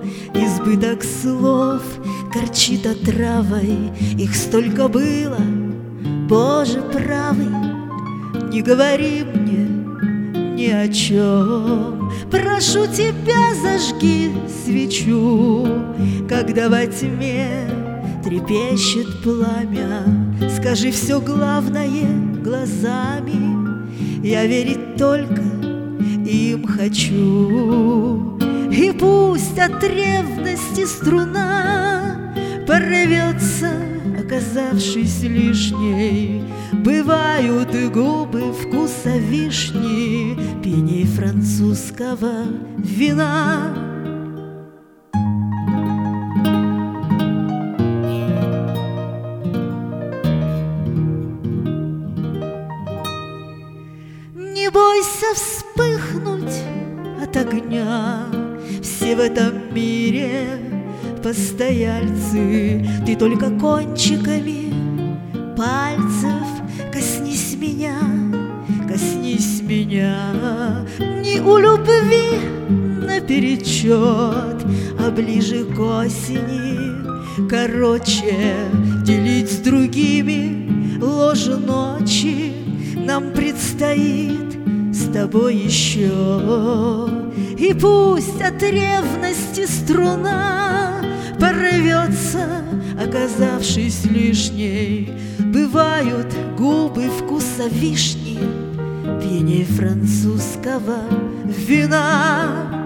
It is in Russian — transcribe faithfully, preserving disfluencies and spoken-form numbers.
избыток слов горчит отравой. Их столько было, Боже правый, не говори мне ни о чем. Прошу тебя, зажги свечу, когда во тьме трепещет пламя. Скажи все главное глазами, я верить только им хочу. И пусть от ревности струна порвется, оказавшись лишней. Бывают и губы вкуса вишни, пеней французского вина. Не бойся вспыхнуть от огня, все в этом мире постояльцы. Ты только кончиками пальцев коснись меня, коснись меня. Не у любви наперечет, а ближе к осени. Короче, делить с другими ложе ночи нам предстоит с тобой еще. И пусть от ревности струна порвется, оказавшись лишней. Бывают губы вкуса вишни, пеней французского вина.